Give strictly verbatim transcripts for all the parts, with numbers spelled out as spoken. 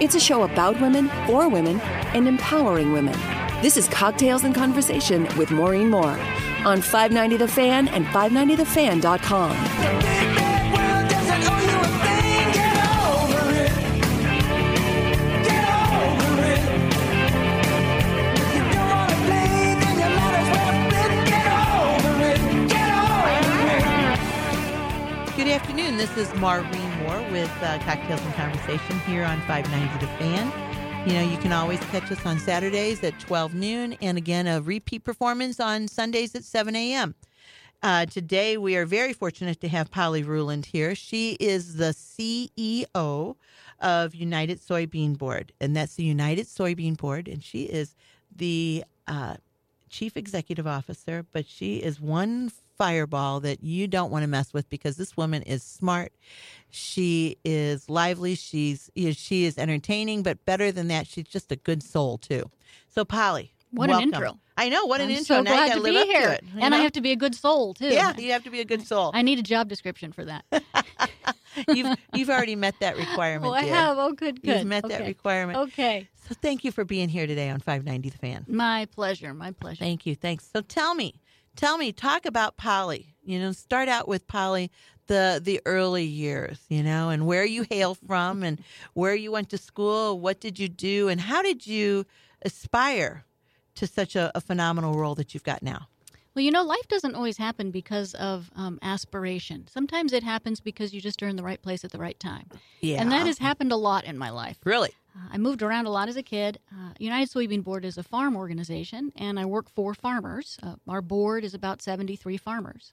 It's a show about women, for women, and empowering women. This is Cocktails and Conversation with Maureen Moore on five ninety The Fan and five ninety the fan dot com. Good afternoon. This is Maureen Moore with uh, Cocktails and Conversation here on five ninety The Fan. You know, you can always catch us on Saturdays at twelve noon and again a repeat performance on Sundays at seven a.m. Uh, today we are very fortunate to have Polly Ruland here. She is the C E O of United Soybean Board, and that's the United Soybean Board, and she is the uh, Chief Executive Officer, but she is one fireball that you don't want to mess with because this woman is smart. She is lively. She's she is entertaining, but better than that, she's just a good soul too. So, Polly, what welcome. an intro! I know what an I'm intro. So now glad you gotta to live be up here, to it, and know? I have to be a good soul too. Yeah, you have to be a good soul. I need a job description for that. you've you've already met that requirement. Oh, I dear. have. Oh, good, good. You've met okay. that requirement. Okay. So, thank you for being here today on five ninety The Fan. My pleasure. My pleasure. Thank you. Thanks. So, tell me. Tell me, talk about Polly. You know, start out with Polly, the the early years, you know, and where you hail from and where you went to school, what did you do, and how did you aspire to such a, a phenomenal role that you've got now? Well, you know, life doesn't always happen because of um, aspiration. Sometimes it happens because you just are in the right place at the right time. Yeah. And that has happened a lot in my life. Really? Uh, I moved around a lot as a kid. Uh, United Soybean Board is a farm organization, and I work for farmers. Uh, our board is about seventy-three farmers.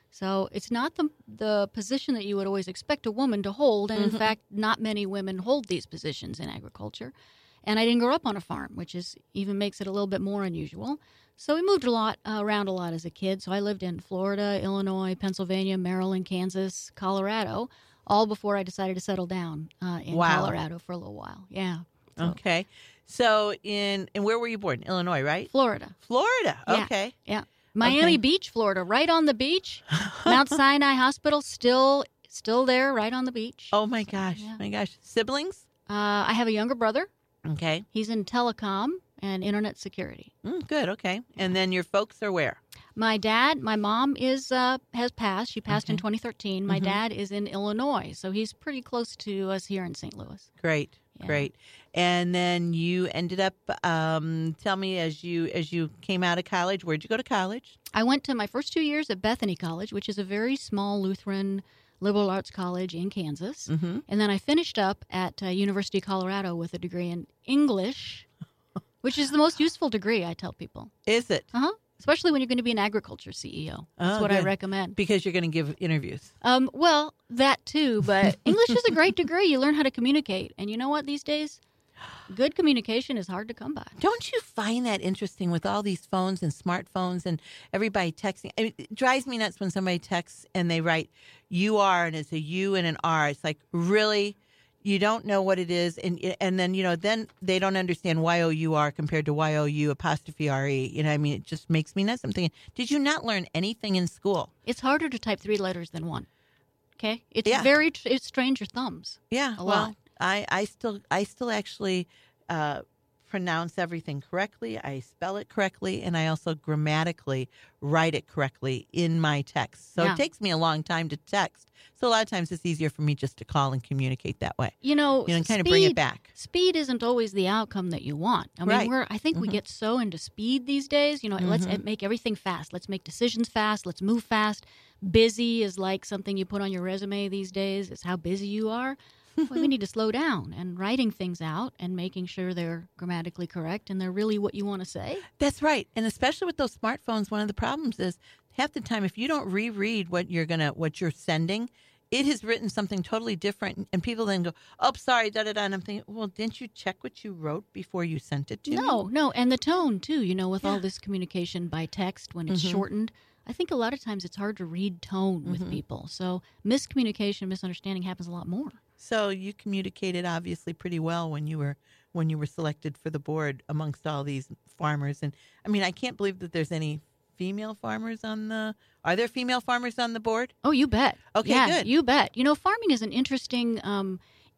So it's not the the position that you would always expect a woman to hold, and Mm-hmm. in fact, not many women hold these positions in agriculture. And I didn't grow up on a farm, which is even makes it a little bit more unusual. So we moved a lot uh, around a lot as a kid. So I lived in Florida, Illinois, Pennsylvania, Maryland, Kansas, Colorado, all before I decided to settle down uh, in Wow. Colorado for a little while. Yeah. So, Okay. So, in and where were you born? Illinois, right? Florida. Florida. Yeah. Okay. Yeah. Miami Okay. Beach, Florida, right on the beach. Mount Sinai Hospital, still still there, right on the beach. Oh, my gosh. yeah. My gosh. Siblings? Uh, I have a younger brother. Okay. He's in telecom and internet security. Mm, good. Okay. And then your folks are where? My dad, my mom is uh, has passed. She passed in Okay. twenty thirteen. My Mhm. dad is in Illinois, so he's pretty close to us here in Saint Louis. Great, Yeah. great. And then you ended up. Um, tell me as you as you came out of college, where'd you go to college? I went to my first two years at Bethany College, which is a very small Lutheran liberal arts college in Kansas. Mm-hmm. And then I finished up at uh, University of Colorado with a degree in English, which is the most useful degree, I tell people. Is it? Uh-huh. Especially when you're going to be an agriculture C E O. That's Oh, what I good. recommend. Because you're going to give interviews. Um, well, that too, but English is a great degree. You learn how to communicate. And you know what these days? Good communication is hard to come by. Don't you find that interesting with all these phones and smartphones and everybody texting? I mean, it drives me nuts when somebody texts and they write "you are" and it's a U and an R. It's like, really? You don't know what it is, and and then you know, then they don't understand Y O U R compared to Y O U apostrophe R E. You know, I mean, it just makes me nuts. I'm thinking, did you not learn anything in school? It's harder to type three letters than one. Okay? It's Yeah. very, tr- it strains your thumbs. Yeah, A well, lot. I, I still I still actually uh, pronounce everything correctly. I spell it correctly, and I also grammatically write it correctly in my text. So Yeah. it takes me a long time to text. So a lot of times it's easier for me just to call and communicate that way. You know, You know, kind of speed, bring it back. Speed isn't always the outcome that you want. I mean, Right. we're I think we Mhm. get so into speed these days. You know, let's Mhm. make everything fast. Let's make decisions fast. Let's move fast. Busy is like something you put on your resume these days. It's how busy you are. Well, we need to slow down and writing things out and making sure they're grammatically correct and they're really what you want to say. That's right. And especially with those smartphones, one of the problems is half the time if you don't reread what you're gonna what you're sending, it has written something totally different, and people then go, "Oh, sorry, da da da." And I'm thinking, well, didn't you check what you wrote before you sent it to me? No, no, and the tone too. You know, with Yeah. all this communication by text when it's Mhm. shortened, I think a lot of times it's hard to read tone with Mhm. people. So miscommunication, misunderstanding happens a lot more. So you communicated obviously pretty well when you were when you were selected for the board amongst all these farmers. And I mean, I can't believe that there's any female farmers on the. Are there female farmers on the board? Oh, you bet. Okay, yeah, good. You bet. You know, farming is an interesting um,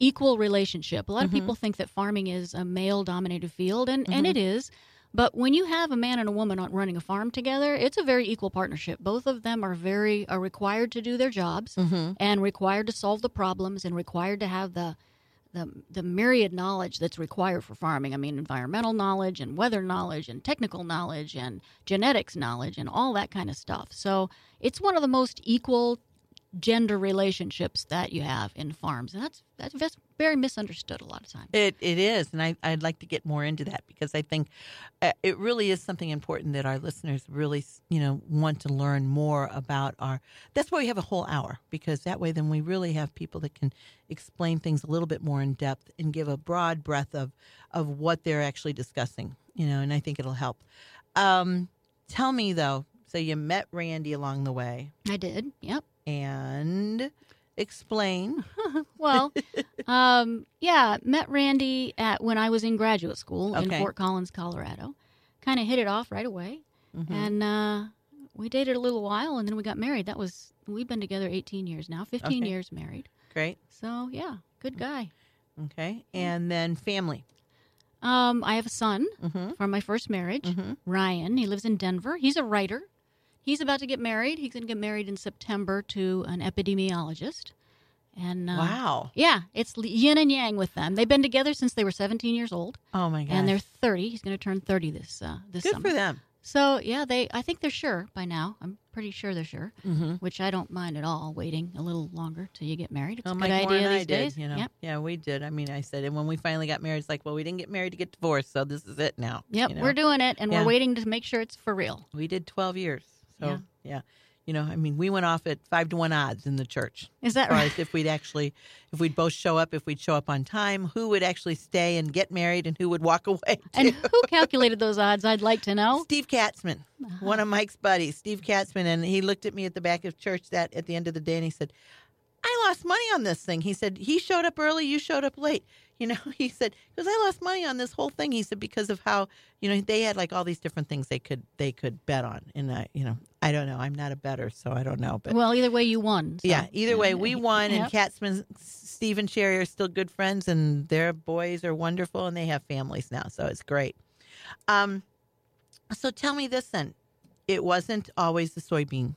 equal relationship. A lot mm-hmm. of people think that farming is a male-dominated field, and, mm-hmm. and it is. But when you have a man and a woman on running a farm together, it's a very equal partnership. Both of them are very are required to do their jobs mm-hmm. and required to solve the problems and required to have the, the the myriad knowledge that's required for farming. I mean, environmental knowledge and weather knowledge and technical knowledge and genetics knowledge and all that kind of stuff. So it's one of the most equal gender relationships that you have in farms, and that's that's very misunderstood a lot of times. It it is, and I I'd like to get more into that because I think uh, it really is something important that our listeners really you know want to learn more about. Our that's why we have a whole hour, because that way then we really have people that can explain things a little bit more in depth and give a broad breadth of of what they're actually discussing. You know, and I think it'll help. Um, tell me though, so you met Randy along the way. I did. Yep. And explain. Well, um, yeah, met Randy at when I was in graduate school okay. in Fort Collins, Colorado. Kind of hit it off right away, mm-hmm. and uh, we dated a little while, and then we got married. That was we've been together eighteen years now, fifteen okay. years married. Great. So yeah, good guy. Okay, and then family. Um, I have a son mm-hmm. from my first marriage, mm-hmm. Ryan. He lives in Denver. He's a writer. He's about to get married. He's going to get married in September to an epidemiologist. And uh, wow. Yeah, it's yin and yang with them. They've been together since they were seventeen years old. Oh, my gosh. And they're thirty. He's going to turn thirty this uh, this Good summer. for them. So, yeah, they. I think they're sure by now. I'm pretty sure they're sure, mm-hmm. which I don't mind at all, waiting a little longer till you get married. It's well, a good good idea idea and these I days. Did, you know? Yep. Yeah, we did. I mean, I said, and when we finally got married, it's like, well, we didn't get married to get divorced, so this is it now. Yep, you know? we're doing it, and yeah. we're waiting to make sure it's for real. We did twelve years. So, yeah. yeah. You know, I mean, we went off at five to one odds in the church. Is that as far right? As if we'd actually, if we'd both show up, if we'd show up on time, who would actually stay and get married and who would walk away. Too. And who calculated those odds? I'd like to know. Steve Katzman, uh-huh. one of Mike's buddies, Steve Katzman. And he looked at me at the back of church that at the end of the day and he said, I lost money on this thing. He said, he showed up early, you showed up late. You know, he said, because I lost money on this whole thing. He said, because of how, you know, they had like all these different things they could they could bet on. And, I, you know, I don't know. I'm not a bettor, so I don't know. But well, either way, you won. So. Yeah, either way, we won. Yep. And Katzman, Steve and Sherry are still good friends, and their boys are wonderful, and they have families now, so it's great. Um, so tell me this then. It wasn't always the soybean.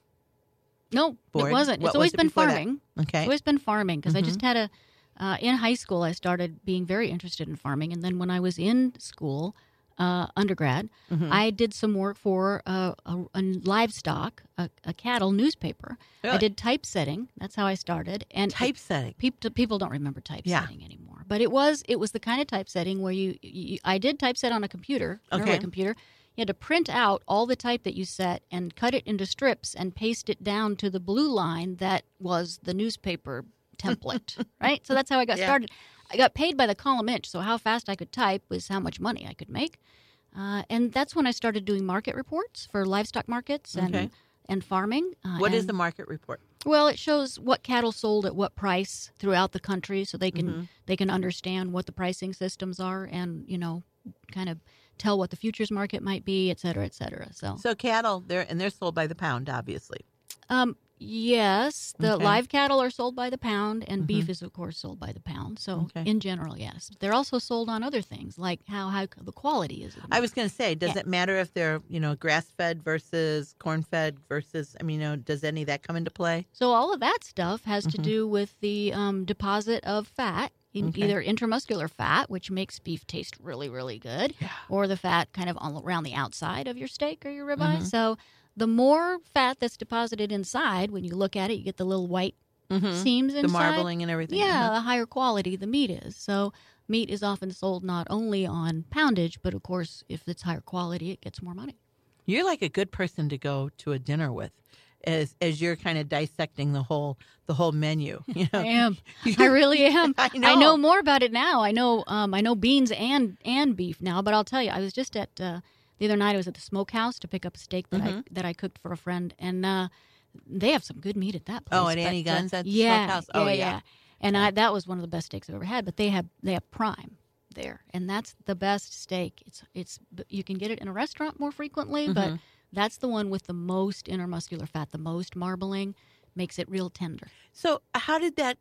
No, board. It wasn't. What It's always was it been before farming. That? Okay. It's always been farming because mm-hmm. I just had a, uh, in high school, I started being very interested in farming. And then when I was in school, uh, undergrad, mm-hmm. I did some work for uh, a, a livestock, a, a cattle newspaper. Really? I did typesetting. That's how I started. And typesetting. People people don't remember typesetting yeah. anymore. But it was it was the kind of typesetting where you, you I did typeset on a computer, an okay. early computer. You had to print out all the type that you set and cut it into strips and paste it down to the blue line that was the newspaper template, right? So that's how I got yeah. started. I got paid by the column inch, so how fast I could type was how much money I could make. Uh, and that's when I started doing market reports for livestock markets and okay. and farming. Uh, what and, is the market report? Well, it shows what cattle sold at what price throughout the country, so they can mm-hmm. they can understand what the pricing systems are, and you know, kind of tell what the futures market might be, et cetera, et cetera. So, so cattle, they're and they're sold by the pound, obviously. Um, yes, the okay. live cattle are sold by the pound, and mm-hmm. beef is, of course, sold by the pound. So, okay. in general, yes. They're also sold on other things, like how, how the quality is. I was going to say, does yeah. it matter if they're, you know, grass-fed versus corn-fed versus, I mean, you know, does any of that come into play? So, all of that stuff has mm-hmm. to do with the um, deposit of fat. In okay. either intramuscular fat, which makes beef taste really, really good, yeah. or the fat kind of all around the outside of your steak or your ribeye. Mm-hmm. So the more fat that's deposited inside, when you look at it, you get the little white mm-hmm. seams inside. The marbling and everything. Yeah, uh-huh. the higher quality the meat is. So meat is often sold not only on poundage, but of course, if it's higher quality, it gets more money. You're like a good person to go to a dinner with. As as you're kind of dissecting the whole the whole menu, you know. I am. I really am. I know. I know more about it now. I know. Um, I know beans and and beef now. But I'll tell you, I was just at uh, the other night. I was at the smokehouse to pick up a steak that mm-hmm. I that I cooked for a friend, and uh, they have some good meat at that place. Oh, at Annie but, uh, Gunn's at the yeah, smokehouse. Oh, yeah, yeah. yeah. And I, that was one of the best steaks I've ever had. But they have they have prime there, and that's the best steak. It's it's you can get it in a restaurant more frequently, mm-hmm. but that's the one with the most intermuscular fat, the most marbling, makes it real tender. So how did that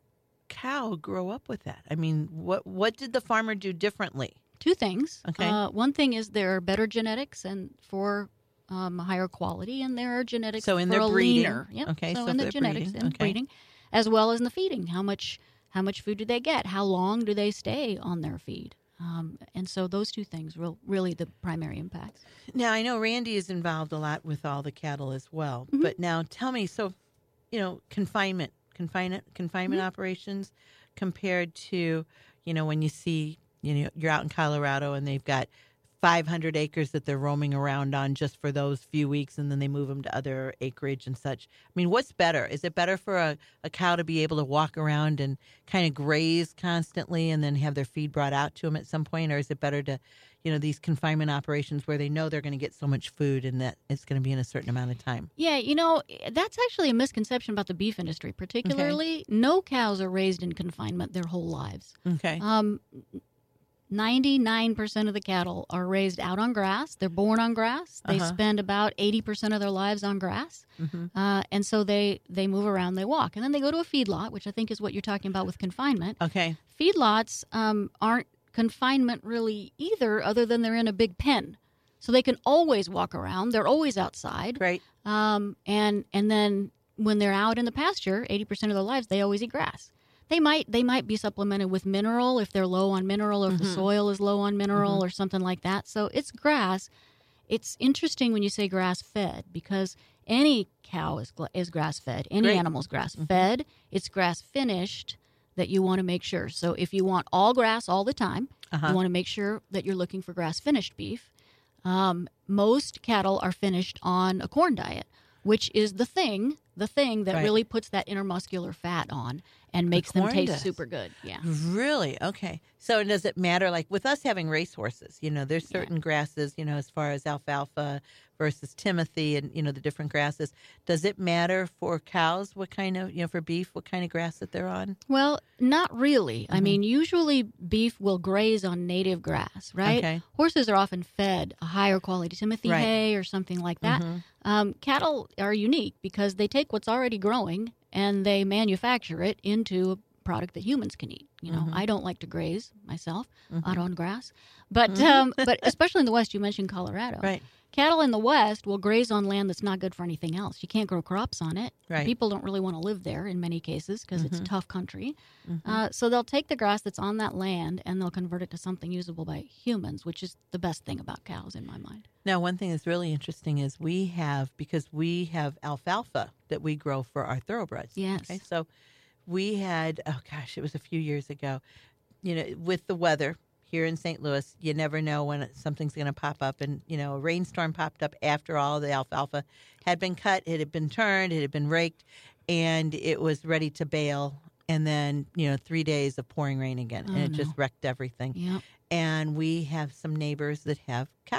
cow grow up with that? I mean, what what did the farmer do differently? Two things. Okay. Uh, one thing is there are better genetics and for um, higher quality, and there are genetics So in for their a breeding. leaner. Yep. Okay, So, so in for the their genetics breeding. and Okay. breeding, as well as in the feeding. How much how much food do they get? How long do they stay on their feed? Um, and so those two things are really the primary impacts. Now, I know Randy is involved a lot with all the cattle as well. Mhm. But now tell me, so, you know, confinement, confinement, confinement Mm-hmm. operations compared to, you know, when you see, you know, you're out in Colorado and they've got five hundred acres that they're roaming around on just for those few weeks, and then they move them to other acreage and such. I mean, what's better? Is it better for a, a cow to be able to walk around and kind of graze constantly and then have their feed brought out to them at some point? Or is it better to, you know, these confinement operations where they know they're going to get so much food and that it's going to be in a certain amount of time? Yeah, you know, that's actually a misconception about the beef industry, particularly. No cows are raised in confinement their whole lives. Okay. Um, ninety-nine percent of the cattle are raised out on grass. They're born on grass. They Uh-huh. spend about eighty percent of their lives on grass. Mm-hmm. Uh, and so they, they move around, they walk. And then they go to a feedlot, which I think is what you're talking about with confinement. Okay. Feedlots um, aren't confinement really either, other than they're in a big pen. So they can always walk around. They're always outside. Great. Um, and and then when they're out in the pasture, eighty percent of their lives, they always eat grass. They might they might be supplemented with mineral if they're low on mineral, or if the soil is low on mineral, or something like that. So it's grass. It's interesting when you say grass fed, because any cow is gla- is grass fed. Any Great. animal is grass fed. It's grass finished that you want to make sure. So if you want all grass all the time, Uh-huh. you want to make sure that you're looking for grass finished beef. Um, most cattle are finished on a corn diet, which is the thing, the thing that Right. really puts that intermuscular fat on and makes them corn taste does. super good. Yeah. Really? Okay. So does it matter, like with us having racehorses, you know, there's certain grasses, you know, as far as alfalfa versus Timothy and, you know, the different grasses. Does it matter for cows what kind of, you know, for beef, what kind of grass that they're on? Well, not really. Mm-hmm. I mean, usually beef will graze on native grass, right? Okay. Horses are often fed a higher quality Timothy Right. hay or something like that. Um, cattle are unique because they take what's already growing and they manufacture it into a product that humans can eat. You know, Mm-hmm. I don't like to graze myself out on grass, but um, but especially in the West, you mentioned Colorado. Right. Cattle in the West will graze on land that's not good for anything else. You can't grow crops on it. Right. People don't really want to live there in many cases because it's Mm-hmm. a tough country. Uh, so they'll take the grass that's on that land and they'll convert it to something usable by humans, which is the best thing about cows in my mind. Now, one thing that's really interesting is we have, because we have alfalfa that we grow for our thoroughbreds. Yes. Okay, so we had, oh gosh, it was a few years ago, you know, with the weather here in Saint Louis, you never know when it, something's going to pop up. And, you know, a rainstorm popped up after all the alfalfa had been cut, it had been turned, it had been raked, and it was ready to bale. And then, you know, three days of pouring rain again, and Oh, it no. just wrecked everything. Yep. And we have some neighbors that have cows.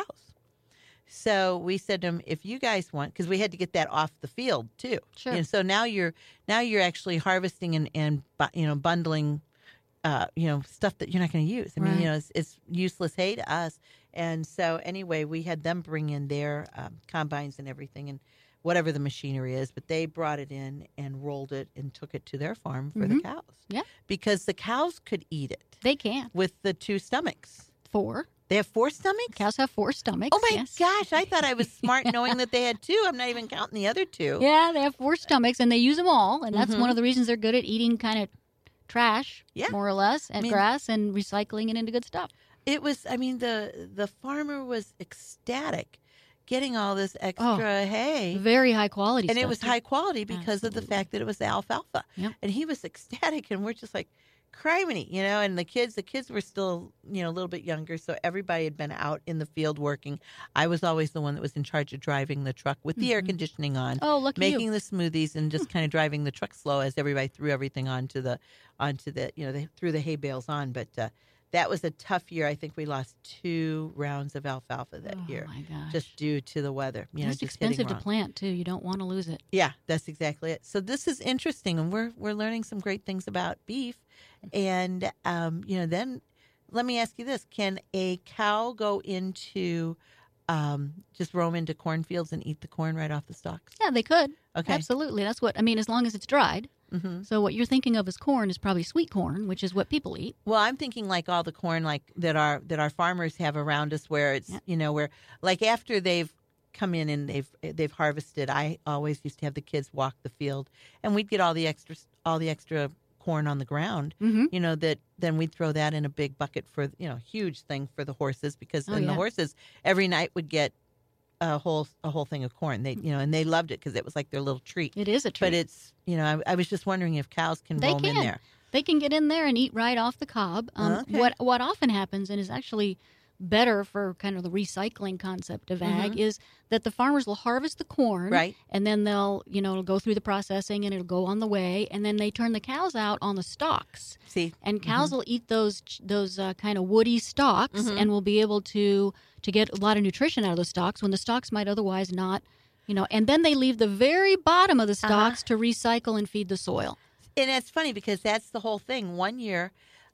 So we said to them, if you guys want, because we had to get that off the field too. Sure. And so now you're now you're actually harvesting and, and bu- you know bundling, uh, you know stuff that you're not going to use. I mean, Right. you know, it's, it's useless hay to us. And so anyway, we had them bring in their um, combines and everything and whatever the machinery is, but they brought it in and rolled it and took it to their farm for the cows. Yeah. Because the cows could eat it They can. with the two stomachs. Four. They have four stomachs? Cows have four stomachs. Oh my yes. gosh, I thought I was smart knowing that they had two. I'm not even counting the other two. Yeah, they have four stomachs, and they use them all, and that's one of the reasons they're good at eating kind of trash, Yeah. more or less, and mean- grass, and recycling it into good stuff. It was, I mean, the the farmer was ecstatic getting all this extra hay. Very high quality And it stuff, was too. high quality because of the Absolutely. fact that it was the alfalfa. Yep. And he was ecstatic, and we're just like, criminy, you know, and the kids, the kids were still, you know, a little bit younger, so everybody had been out in the field working. I was always the one that was in charge of driving the truck with the air conditioning on, Oh, lucky making you. the smoothies and just kind of driving the truck slow as everybody threw everything onto the, onto the, you know, they threw the hay bales on. But uh, that was a tough year. I think we lost two rounds of alfalfa that Oh, year, my gosh. just due to the weather. You know, It's just hitting expensive to wrong. plant, too. You don't want to lose it. Yeah, that's exactly it. So this is interesting, and we're we're learning some great things about beef. And um, you know, then let me ask you this: can a cow go into um, just roam into cornfields and eat the corn right off the stalks? Yeah, they could. Okay. Absolutely. That's what, I mean, as long as it's dried. Mm-hmm. So what you're thinking of as corn is probably sweet corn, which is what people eat. Well, I'm thinking like all the corn like that our that our farmers have around us, where it's Yeah. you know where like after they've come in and they've they've harvested. I always used to have the kids walk the field, and we'd get all the extra all the extra corn on the ground. Mm-hmm. You know that then we'd throw that in a big bucket for you know huge thing for the horses, because Oh, then the yeah. horses every night would get a whole a whole thing of corn. They you know and they loved it because it was like their little treat. It is a treat. But it's you know I, I was just wondering if cows can They roam in can. there. They can get in there and eat right off the cob. Um, Okay. What what often happens, and is actually better for kind of the recycling concept of ag, Mhm. is that the farmers will harvest the corn, Right. and then they'll you know it'll go through the processing and it'll go on the way, and then they turn the cows out on the stalks, See, and cows will eat those those uh, kind of woody stalks, Mhm. and will be able to to get a lot of nutrition out of the stalks when the stalks might otherwise not. You know, and then they leave the very bottom of the Uh-huh. stalks to recycle and feed the soil. and it's funny because that's the whole thing. One year,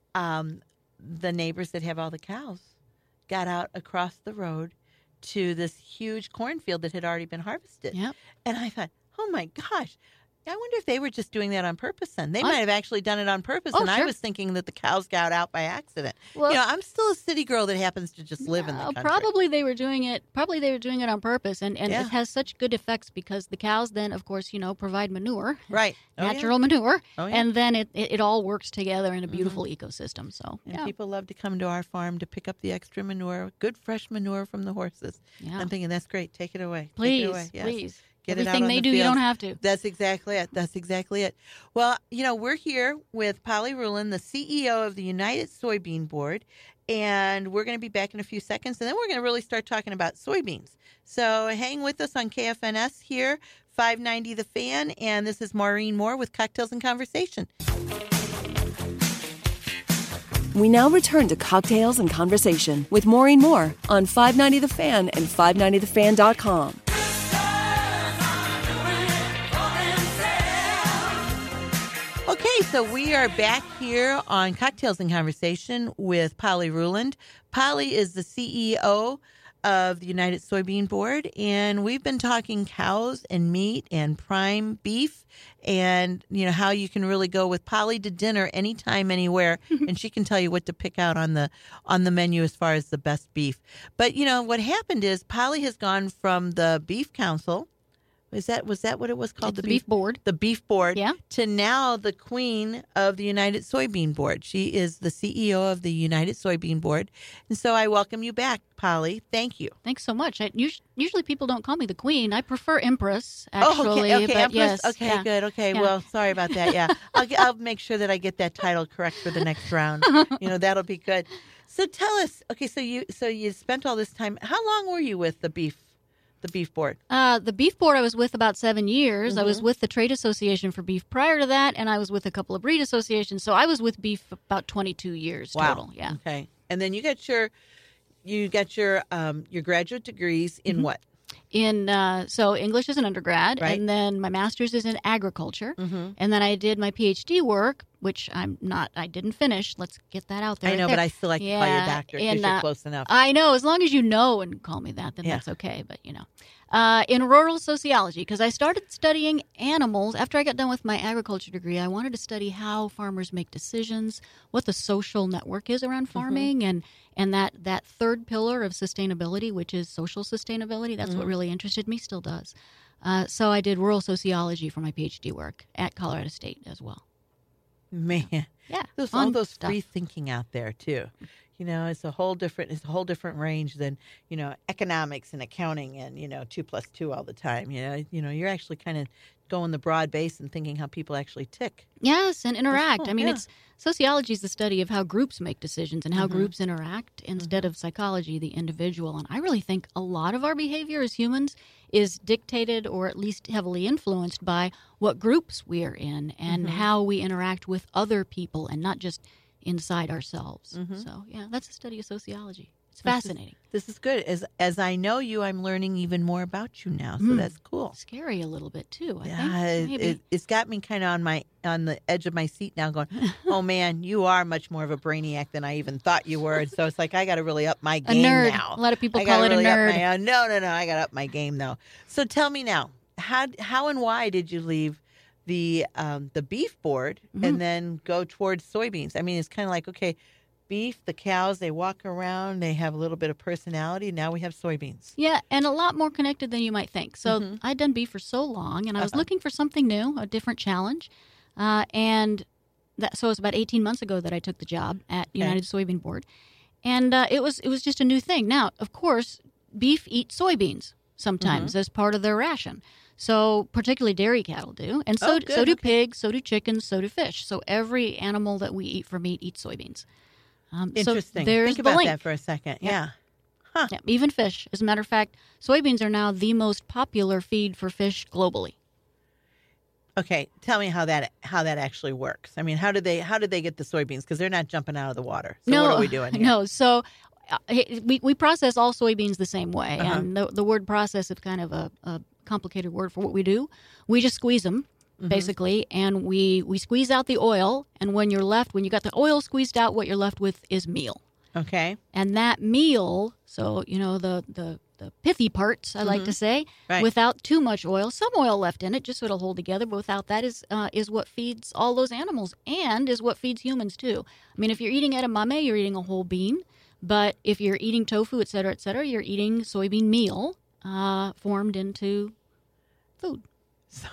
um, the neighbors that have all the cows got out across the road to this huge cornfield that had already been harvested. Yep. And I thought, oh my gosh, I wonder if they were just doing that on purpose then. They Oh. might have actually done it on purpose. Oh, and I sure. was thinking that the cows got out by accident. Well- you know, I'm still a city girl that happens to just live in the No, country. Probably they were doing it. Probably they were doing it on purpose, and, and Yeah. it has such good effects because the cows then, of course, you know, provide manure, Right. Oh, yeah. natural manure, Oh, yeah. and then it, it, it all works together in a beautiful ecosystem. So And yeah, people love to come to our farm to pick up the extra manure, good fresh manure from the horses. yeah. I'm thinking that's great. Take it away. Take please, it away. Yes. please, Get it out everything on they the do, you field. don't have to. That's exactly it. That's exactly it. Well, you know, we're here with Polly Rulin, the C E O of the United Soybean Board, and we're going to be back in a few seconds, and then we're going to really start talking about soybeans. So hang with us on K F N S here, five ninety The Fan, and this is Maureen Moore with Cocktails and Conversation. We now return to Cocktails and Conversation with Maureen Moore on five ninety The Fan and five ninety the fan dot com. Okay, so we are back here on Cocktails and Conversation with Polly Ruland. Polly is the C E O of the United Soybean Board, and we've been talking cows and meat and prime beef, and you know how you can really go with Polly to dinner anytime, anywhere, and she can tell you what to pick out on the on the menu as far as the best beef. But you know what happened is Polly has gone from the Beef Council. Is that was that what it was called? It's the beef board. The beef board, Yeah. to now the queen of the United Soybean Board. She is the C E O of the United Soybean Board. And so I welcome you back, Polly. Thank you. Thanks so much. I, us- usually people don't call me the queen. I prefer empress, Oh, actually. okay, okay, but Empress. yes, okay, yeah. good. Okay, Yeah. well, sorry about that. Yeah, I'll, get- I'll make sure that I get that title correct for the next round. You know, that'll be good. So tell us. Okay, so you so you spent all this time. How long were you with the beef, the beef board? Uh, the beef board I was with about seven years. I Mm-hmm. was with the Trade Association for Beef prior to that, and I was with a couple of breed associations. So I was with beef about twenty-two years Wow. total. Yeah. Okay, and then you got your you got your um your graduate degrees in Mm-hmm. what? In uh, so English is an undergrad, Right. and then my master's is in agriculture, Mm-hmm. and then I did my PhD work, which I'm not. I didn't finish. Let's get that out there. I right know, there. but I still like to call you Yeah, doctor because and, you're uh, close enough. I know, as long as you know and call me that, then Yeah. that's okay. But you know, uh, in rural sociology, because I started studying animals after I got done with my agriculture degree. I wanted to study how farmers make decisions, what the social network is around Mm-hmm. farming, and and that that third pillar of sustainability, which is social sustainability. That's Mm-hmm. what really interested me, still does. Uh, so I did rural sociology for my PhD work at Colorado State as well. Man, Yeah, there's all fun those stuff. free thinking out there too. You know, it's a whole different it's a whole different range than, you know, economics and accounting and, you know, two plus two all the time. You know, you know, you're actually kind of going the broad base and thinking how people actually tick. Yes, and interact. cool, I mean, yeah. it's sociology is the study of how groups make decisions and how Mhm. groups interact instead of psychology, the individual. And I really think a lot of our behavior as humans is dictated or at least heavily influenced by what groups we are in and Mhm. how we interact with other people and not just inside ourselves. Mhm. So, yeah, that's a study of sociology. It's This is- fascinating. This is good. As as I know you, I'm learning even more about you now. So Mm. that's cool. Scary a little bit too, I Yeah, think. it, Maybe. it, it's got me kind of on my on the edge of my seat now, going, "Oh man, you are much more of a brainiac than I even thought you were." And so it's like I got to really up my a game nerd. now. A lot of people I call gotta it really a up nerd. my- uh, no, no, no. I got to up my game though. So tell me now, how how and why did you leave the um, the beef board Mhm. and then go towards soybeans. I mean, it's kind of like, okay, beef, the cows, they walk around, they have a little bit of personality. Now we have soybeans. Yeah, and a lot more connected than you might think. So Mhm. I'd done beef for so long, and I was Uh-huh. looking for something new, a different challenge. Uh, and that, so it was about eighteen months ago that I took the job at United Soybean Board. And uh, it was it was just a new thing. Now, of course, beef eat soybeans sometimes as part of their ration. So particularly dairy cattle do. And so, Oh, good, so do okay. pigs, so do chickens, so do fish. So every animal that we eat for meat eats soybeans. Um, Interesting. So there's Think the about link. that for a second. Yeah. Yeah. Yeah, even fish. As a matter of fact, soybeans are now the most popular feed for fish globally. Okay, tell me how that how that actually works. I mean, how did they how did they get the soybeans? Because they're not jumping out of the water. So no, what are we doing here? No, so uh, we we process all soybeans the same way, Uh-huh. and the the word process is kind of a, a complicated word for what we do. We just squeeze them. Mm-hmm. Basically, and we, we squeeze out the oil, and when you're left, when you got the oil squeezed out, what you're left with is meal. Okay. And that meal, so, you know, the, the, the pithy parts, I like to say, Right. without too much oil, some oil left in it, just so it'll hold together, but without that is uh, is what feeds all those animals and is what feeds humans, too. I mean, if you're eating edamame, you're eating a whole bean, but if you're eating tofu, et cetera, et cetera, you're eating soybean meal uh, formed into food. So,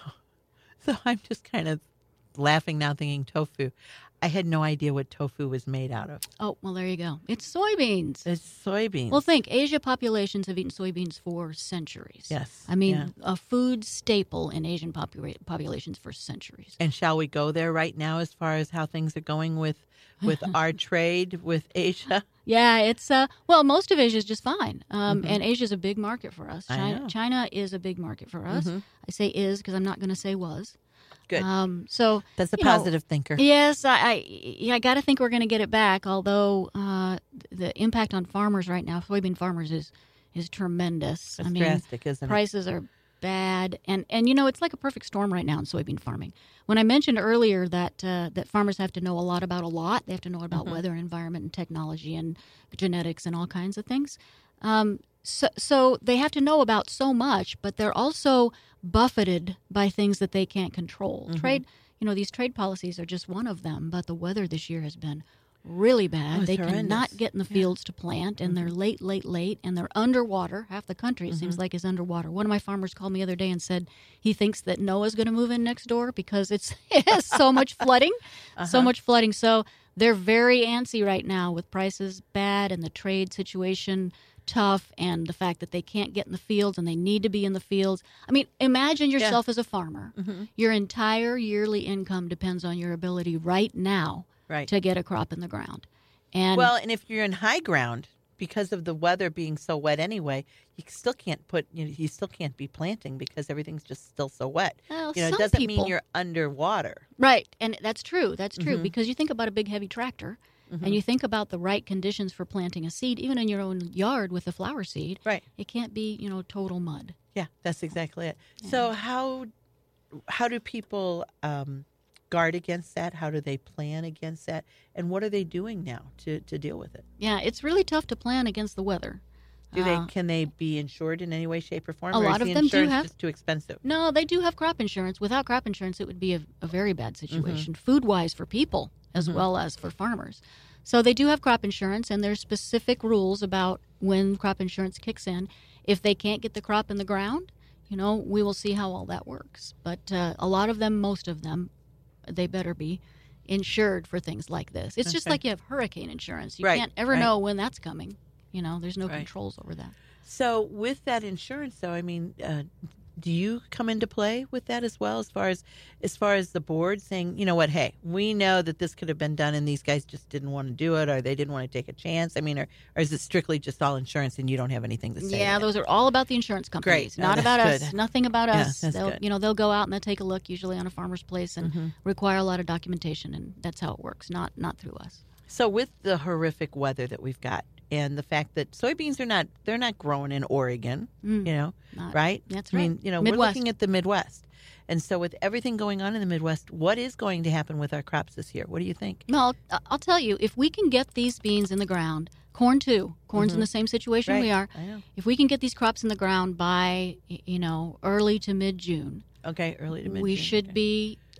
so I'm just kind of laughing now, thinking tofu. I had no idea what tofu was made out of. Oh, well, there you go. It's soybeans. It's soybeans. Well, think, Asia populations have eaten soybeans for centuries. Yes, I mean, yeah. a food staple in Asian popula- populations for centuries. And shall we go there right now as far as how things are going with with our trade with Asia? Yeah, it's, uh, well, most of Asia is just fine. Um, And Asia is a big market for us. I China, know. China is a big market for us. I say is because I'm not going to say was. Good. Um, so That's a you know, positive thinker. Yes, I, I, yeah, I got to think we're going to get it back. Although uh, the impact on farmers right now, soybean farmers, is is tremendous. It's I mean, drastic, isn't it? prices are bad, and and you know it's like a perfect storm right now in soybean farming. When I mentioned earlier that uh, that farmers have to know a lot about a lot, they have to know about Mm-hmm. weather and environment and technology and genetics and all kinds of things. Um, so so they have to know about so much, but they're also buffeted by things that they can't control. Mm-hmm. Trade, you know, these trade policies are just one of them. But the weather this year has been really bad. Oh, it's they horrendous. cannot get in the fields to plant, and they're late, late, late, and they're underwater. Half the country, it Mm-hmm. seems like, is underwater. One of my farmers called me the other day and said he thinks that Noah's going to move in next door because it's it has so much flooding, Uh-huh. so much flooding. So they're very antsy right now with prices bad and the trade situation tough, and the fact that they can't get in the fields and they need to be in the fields. I mean, imagine yourself as a farmer. Mm-hmm. Your entire yearly income depends on your ability right now Right. to get a crop in the ground. And Well, and if you're in high ground, because of the weather being so wet anyway, you still can't put you, know, you still can't be planting because everything's just still so wet. Well, you know, it some doesn't people- mean you're underwater. right, and that's true. That's true Mm-hmm. because you think about a big heavy tractor, and you think about the right conditions for planting a seed, even in your own yard with a flower seed. Right. It can't be, you know, total mud. Yeah, that's exactly it. So how how do people um, guard against that? How do they plan against that? And what are they doing now to, to deal with it? Yeah, it's really tough to plan against the weather. Do Uh, they can they be insured in any way, shape, or form? A or lot is of the them do insurance have- just too expensive? No, they do have crop insurance. Without crop insurance, it would be a, a very bad Mm-hmm. situation, food-wise for people as well as for farmers. So they do have crop insurance, and there's specific rules about when crop insurance kicks in. If they can't get the crop in the ground, you know, we will see how all that works. But uh, a lot of them, most of them, they better be insured for things like this. It's just Okay. like you have hurricane insurance. You Right, can't ever right. know when that's coming. You know, there's no Right. controls over that. So with that insurance, though, I mean, uh, do you come into play with that as well, as far as as far as the board saying, you know what, hey, we know that this could have been done, and these guys just didn't want to do it, or they didn't want to take a chance. I mean, or, or is it strictly just all insurance, and you don't have anything to say? Yeah, in it? those are all about the insurance companies, Great. Oh, not that's about us. good. Nothing about Yeah, us. that's They'll, good. you know, they'll go out and they'll take a look, usually on a farmer's place, and Mm-hmm. require a lot of documentation, and that's how it works. Not not through us. So with the horrific weather that we've got, and the fact that soybeans are not they're not growing in Oregon, you know, Not- right? that's I mean, right. you know, Midwest. we're looking at the Midwest. And so with everything going on in the Midwest, what is going to happen with our crops this year? What do you think? Well, I'll- I'll tell you, if we can get these beans in the ground, corn too, corn's in the same situation we Mm-hmm. Right. are. I know. If we can get these crops in the ground by, y- you know, early to mid June, Okay, early to mid. we should be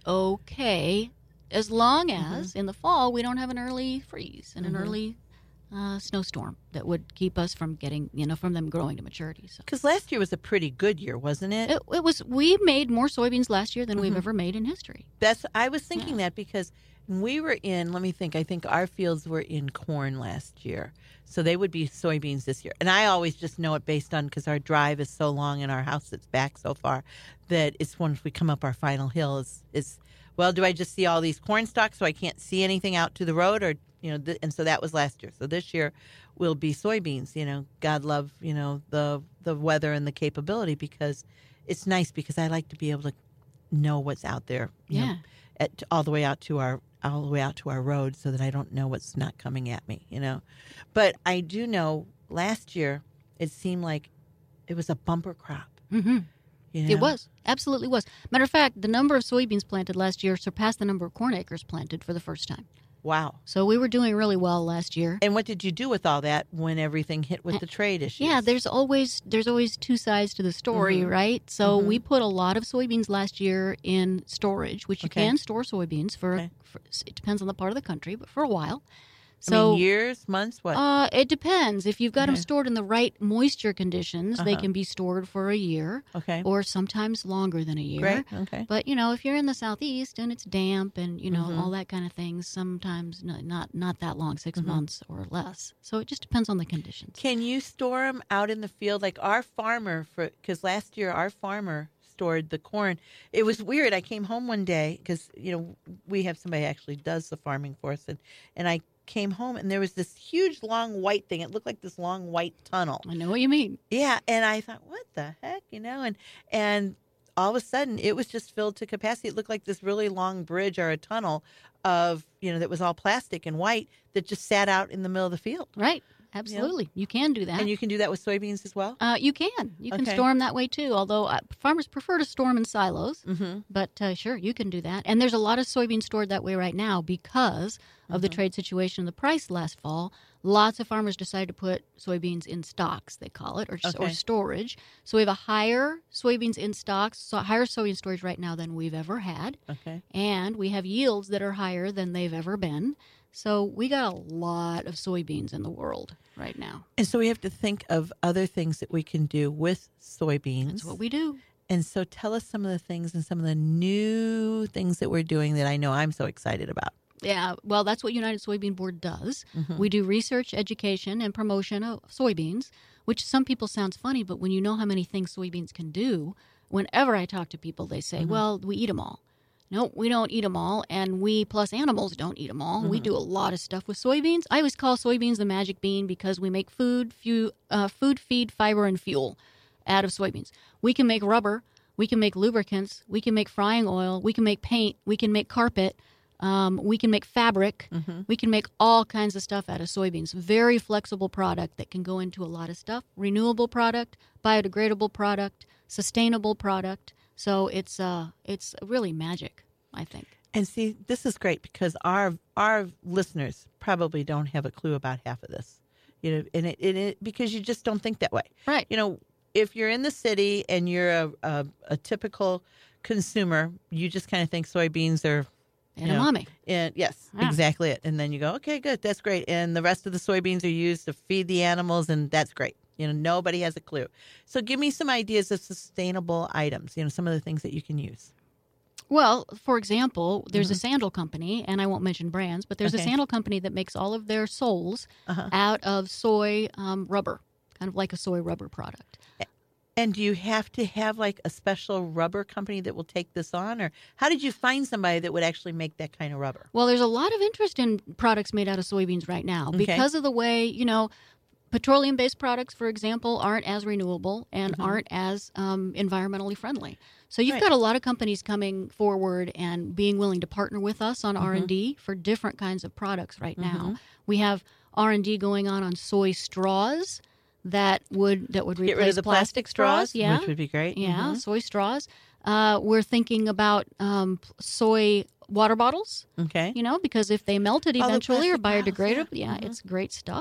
okay, as long as Mm-hmm. in the fall we don't have an early freeze and Mhm. an early uh, snowstorm that would keep us from getting, you know, from them growing to maturity. So Because last year was a pretty good year, wasn't it? it, it was. We made more soybeans last year than we've Mhm. ever made in history. That's I was thinking Yeah. that because we were in, let me think, I think our fields were in corn last year. So they would be soybeans this year. And I always just know it based on, because our drive is so long and our house is back so far, that it's once we come up our final hill, is, is well, do I just see all these corn stalks so I can't see anything out to the road? Or, you know, th- and so that was last year. So this year will be soybeans. You know, God love, you know, the, the weather and the capability, because it's nice, because I like to be able to know what's out there. You Yeah. know, at, all the way out to our all the way out to our road, so that I don't know what's not coming at me, you know. But I do know last year it seemed like it was a bumper crop. Mm-hmm. You know? It was. Absolutely was. Matter of fact, the number of soybeans planted last year surpassed the number of corn acres planted for the first time. Wow. So we were doing really well last year. And what did you do with all that when everything hit with the trade issues? Yeah, there's always there's always two sides to the story, Mhm. right? So Mhm. we put a lot of soybeans last year in storage, which you Okay. can store soybeans for, Okay. for. It depends on the part of the country, but for a while. I So mean, years, months, what? Uh, it depends. If you've got them Okay. stored in the right moisture conditions, they Uh-huh. can be stored for a year okay. or sometimes longer than a year. Great. Okay. But you know, if you're in the southeast and it's damp and you know Mhm. all that kind of thing, sometimes no, not not that long, six Mhm. months or less. So it just depends on the conditions. Can you store them out in the field? Like our farmer, for because last year our farmer stored the corn. It was weird. I came home one day because, you know, we have somebody who actually does the farming for us. And, and I came home and there was this huge long white thing. It looked like this long white tunnel. I know what you mean. Yeah. And I thought, what the heck, you know? And, and all of a sudden it was just filled to capacity. It looked like this really long bridge or a tunnel of, you know, that was all plastic and white that just sat out in the middle of the field. Right. Absolutely. You can do that. And you can do that with soybeans as well? uh, you can. You can Okay. store them that way too. Although uh, farmers prefer to store them in silos, Mm-hmm. but uh, sure, you can do that. And there's a lot of soybeans stored that way right now because of the Mhm. trade situation and the price last fall. Lots of farmers decided to put soybeans in stocks, they call it, or, or Okay. storage. So we have a higher soybeans in stocks, so higher soybean storage right now than we've ever had, Okay. and we have yields that are higher than they've ever been. So we got a lot of soybeans in the world right now. And so we have to think of other things that we can do with soybeans. That's what we do. And so tell us some of the things and some of the new things that we're doing that I know I'm so excited about. Yeah, well, that's what United Soybean Board does. Mhm. We do research, education, and promotion of soybeans, which some people sounds funny, but when you know how many things soybeans can do, whenever I talk to people, they say, Mhm. well, we eat them all. No, we don't eat them all, and we plus animals don't eat them all. We Mhm. do a lot of stuff with soybeans. I always call soybeans the magic bean because we make food, fu- uh, food, feed, fiber, and fuel out of soybeans. We can make rubber. We can make lubricants. We can make frying oil. We can make paint. We can make carpet. Um, we can make fabric. Mhm. We can make all kinds of stuff out of soybeans. Very flexible product that can go into a lot of stuff. Renewable product, biodegradable product, sustainable product. So it's uh, it's really magic, I think. And see, this is great because our our listeners probably don't have a clue about half of this. You know, and it, it, it because you just don't think that way. Right. You know, if you're in the city and you're a a, a typical consumer, you just kind of think soybeans are And you know, umami. And yes, Yeah. exactly it. And then you go, okay, good, that's great. And the rest of the soybeans are used to feed the animals, and that's great. You know, nobody has a clue. So give me some ideas of sustainable items. You know, some of the things that you can use. Well, for example, there's a sandal company, and I won't mention brands, but there's Okay. a sandal company that makes all of their soles Uh-huh. out of soy um, rubber, kind of like a soy rubber product. And do you have to have like a special rubber company that will take this on, or how did you find somebody that would actually make that kind of rubber? Well, there's a lot of interest in products made out of soybeans right now Okay. because of the way, you know, petroleum-based products, for example, aren't as renewable and Mhm. aren't as um, environmentally friendly. So you've Right. got a lot of companies coming forward and being willing to partner with us on Mhm. R and D for different kinds of products right now. Mhm. We have R and D going on on soy straws that would that would replace Get rid of the plastic straws, Yeah, which would be great. yeah, Mhm. soy straws. Uh, we're thinking about um, soy water bottles. Okay. You know, because if they melted All the eventually or plastic bottles, biodegradable, yeah. yeah, Mhm. it's great stuff.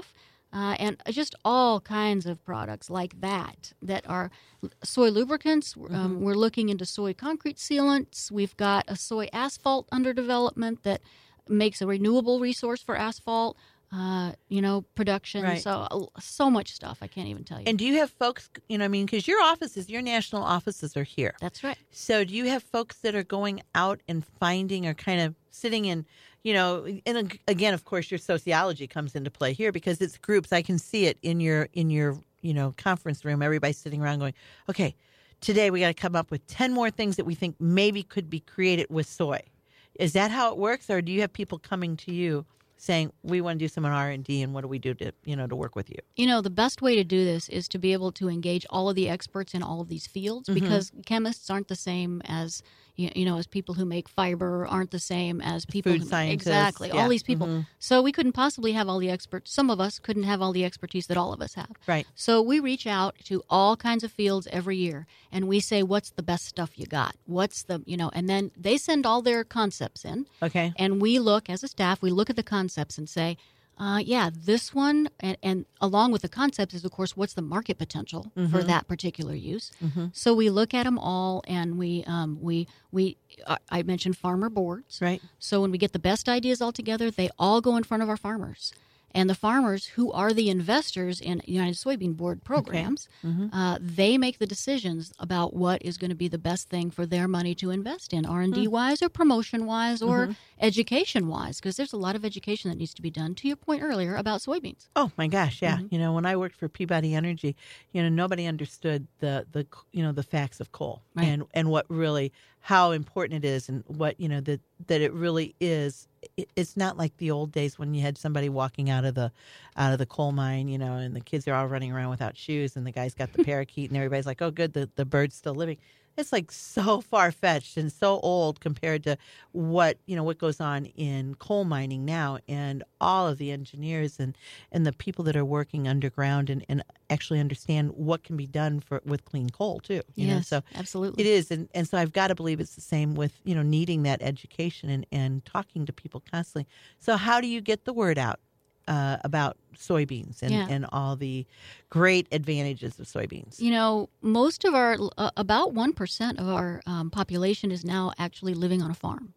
uh, and just all kinds of products like that that are soy lubricants. Mm-hmm. Um, we're looking into soy concrete sealants. We've got a soy asphalt under development that makes a renewable resource for asphalt. Uh, you know, production. Right. So, so much stuff. I can't even tell you. And do you have folks, you know, I mean, because your offices, your national offices are here. That's right. So do you have folks that are going out and finding or kind of sitting in, you know, and again, of course, your sociology comes into play here because it's groups. I can see it in your, in your, you know, conference room, everybody's sitting around going, okay, today we got to come up with ten more things that we think maybe could be created with soy. Is that how it works? Or do you have people coming to you saying, we want to do some R and D, and what do we do to, you know, to work with you? You know, the best way to do this is to be able to engage all of the experts in all of these fields, mm-hmm. because chemists aren't the same as, you know, as people who make fiber, aren't the same as people Food who scientists. Exactly. Yeah. All these people. Mm-hmm. So we couldn't possibly have all the experts. Some of us couldn't have all the expertise that all of us have. Right. So we reach out to all kinds of fields every year, and we say, what's the best stuff you got? What's the, you know, and then they send all their concepts in. Okay. And we look, as a staff, we look at the concepts and say, Uh, yeah, this one, and, and along with the concepts is, of course, what's the market potential mm-hmm. for that particular use. Mm-hmm. So we look at them all, and we um, we we uh, I mentioned farmer boards. Right. So when we get the best ideas all together, they all go in front of our farmers. And the farmers, who are the investors in United Soybean Board programs, okay. mm-hmm. uh, they make the decisions about what is going to be the best thing for their money to invest in, R and D-wise or promotion-wise or mm-hmm. education-wise, because there's a lot of education that needs to be done, to your point earlier, about soybeans. Oh, my gosh, yeah. Mm-hmm. You know, when I worked for Peabody Energy, you know, nobody understood the, the you know, the facts of coal right. and, and what really, how important it is and what, you know, that, that it really is. It's not like the old days when you had somebody walking out of the out of the coal mine, you know, and the kids are all running around without shoes, and the guy's got the parakeet, and everybody's like, "Oh, good, the the bird's still living." It's like so far fetched and so old compared to what you know what goes on in coal mining now, and all of the engineers and, and the people that are working underground and, and actually understand what can be done for with clean coal too. You yes, know? So absolutely, it is, and, and so I've got to believe it's the same with you know needing that education and, and talking to people constantly. So how do you get the word out uh, about soybeans and, yeah. and all the great advantages of soybeans? You know, most of our, uh, about one percent of our um, population is now actually living on a farm.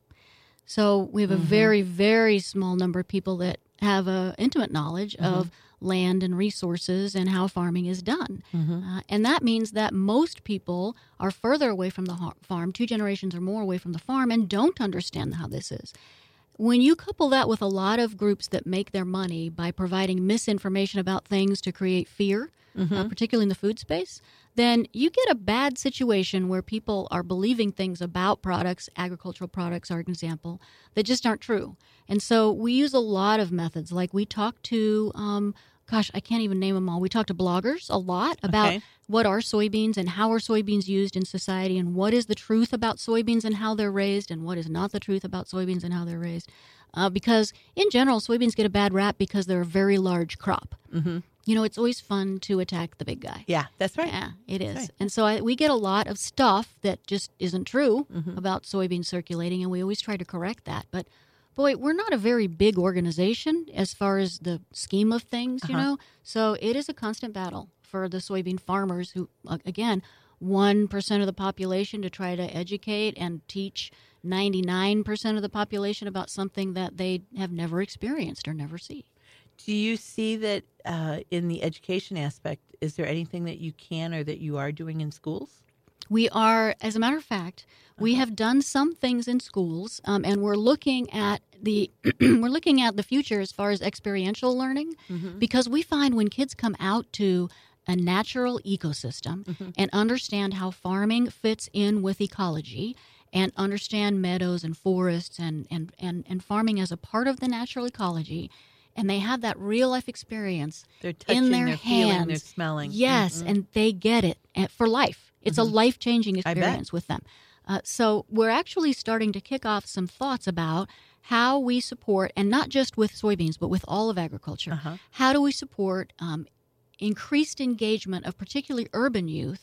So we have a mm-hmm. very, very small number of people that have a intimate knowledge mm-hmm. of land and resources and how farming is done. Mm-hmm. Uh, and that means that most people are further away from the ha- farm, two generations or more away from the farm, and don't understand how this is. When you couple that with a lot of groups that make their money by providing misinformation about things to create fear, mm-hmm. uh, particularly in the food space, then you get a bad situation where people are believing things about products, agricultural products are an example, that just aren't true. And so we use a lot of methods. Like we talk to, um, gosh, I can't even name them all. We talk to bloggers a lot about okay. what are soybeans and how are soybeans used in society, and what is the truth about soybeans and how they're raised, and what is not the truth about soybeans and how they're raised. Uh, because in general, soybeans get a bad rap because they're a very large crop. Mm-hmm. You know, it's always fun to attack the big guy. Yeah, that's right. Yeah, it is. Right. And so I, we get a lot of stuff that just isn't true mm-hmm. about soybeans circulating, and we always try to correct that. But boy, we're not a very big organization as far as the scheme of things, you uh-huh. know. So it is a constant battle for the soybean farmers who, again, one percent of the population to try to educate and teach ninety-nine percent of the population about something that they have never experienced or never see. Do you see that uh, in the education aspect, is there anything that you can or that you are doing in schools? We are, as a matter of fact, we Uh-huh. have done some things in schools, um, and we're looking at the we're looking at the future as far as experiential learning, Mm-hmm. because we find when kids come out to a natural ecosystem Mm-hmm. and understand how farming fits in with ecology, and understand meadows and forests and, and, and, and farming as a part of the natural ecology, and they have that real life experience They're touching, in their they're hands. feeling, they're smelling. Yes, Mm-hmm. and they get it and- for life. It's Mhm. a life-changing I bet. experience with them. Uh, so we're actually starting to kick off some thoughts about how we support, and not just with soybeans, but with all of agriculture, Uh-huh. how do we support um, increased engagement of particularly urban youth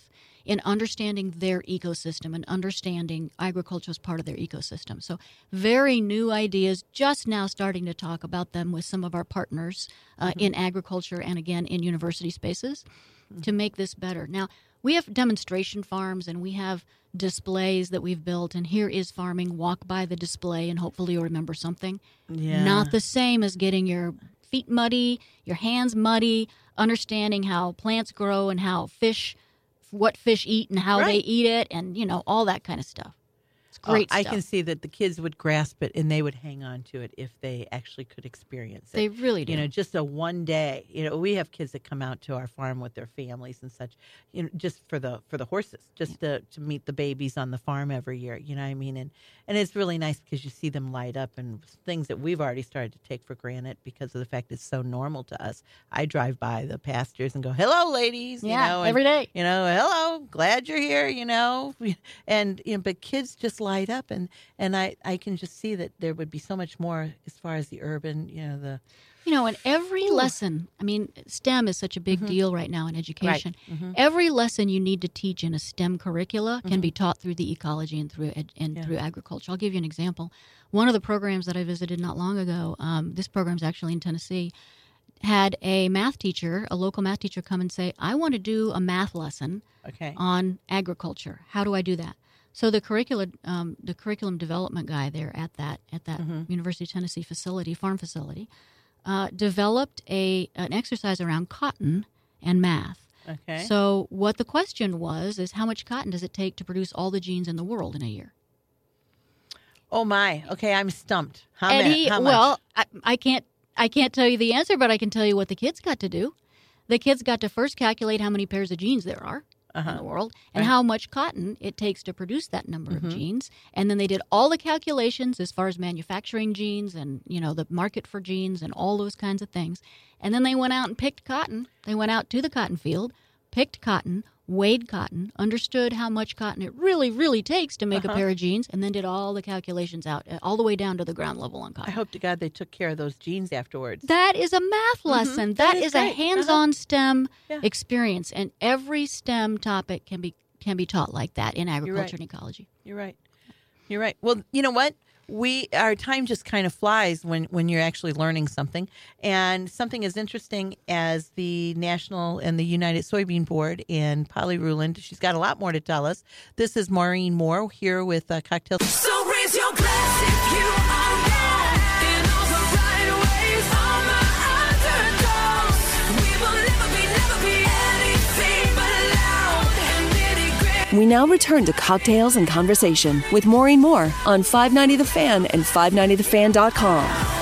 in understanding their ecosystem and understanding agriculture as part of their ecosystem. So very new ideas, just now starting to talk about them with some of our partners uh, mm-hmm. in agriculture and, again, in university spaces mm-hmm. to make this better. Now, we have demonstration farms and we have displays that we've built, and here is farming. Walk by the display and hopefully you'll remember something. Yeah. Not the same as getting your feet muddy, your hands muddy, understanding how plants grow and how fish, what fish eat and how right. they eat it, and, you know, all that kind of stuff. It's great oh, I stuff. can see that the kids would grasp it and they would hang on to it if they actually could experience it. They really do. You know, just a one day. You know, we have kids that come out to our farm with their families and such, you know, just for the for the horses, just yeah. to, to meet the babies on the farm every year. You know what I mean? And and it's really nice because you see them light up, and things that we've already started to take for granted because of the fact it's so normal to us. I drive by the pastures and go, "Hello, ladies." Yeah, you know, and, every day. You know, hello, glad you're here. You know, and you know, but kids just light up, and and I I can just see that there would be so much more as far as the urban, you know, the. You know, in every Ooh. lesson, I mean, STEM is such a big mm-hmm. deal right now in education. Right. Mm-hmm. Every lesson you need to teach in a STEM curricula can mm-hmm. be taught through the ecology and through ed- and yeah. through agriculture. I'll give you an example. One of the programs that I visited not long ago, um, this program's actually in Tennessee, had a math teacher, a local math teacher, come and say, "I want to do a math lesson okay. on agriculture. How do I do that?" So the curriculum, um, the curriculum development guy there at that at that mm-hmm. University of Tennessee facility, farm facility, uh, developed a an exercise around cotton and math. Okay. So what the question was is, how much cotton does it take to produce all the genes in the world in a year? Oh my! Okay, I'm stumped. How, and ma- he, how much? well, I, I can't I can't tell you the answer, but I can tell you what the kids got to do. The kids got to first calculate how many pairs of genes there are. Uh-huh. in the world, and right. how much cotton it takes to produce that number mm-hmm. of genes. And then they did all the calculations as far as manufacturing genes and, you know, the market for genes and all those kinds of things. And then they went out and picked cotton. They went out to the cotton field, picked cotton, weighed cotton, understood how much cotton it really, really takes to make uh-huh. a pair of jeans, and then did all the calculations out, all the way down to the ground level on cotton. I hope to God they took care of those jeans afterwards. That is a math lesson. Mm-hmm. That, that is, is a hands-on uh-huh. STEM yeah. experience, and every STEM topic can be can be taught like that in agriculture right. and ecology. You're right. You're right. Well, you know what? We our time just kind of flies when, when you're actually learning something, and something as interesting as the National and the United Soybean Board and Polly Ruland. She's got a lot more to tell us. This is Maureen Moore here with uh, Cocktails. So raise your glass if you are mad in all the right ways. All my underdogs, we will never be, never be anything but loud and nitty-gritty. We now return to Cocktails and Conversation with Maureen Moore on five ninety The Fan and five ninety the fan dot com.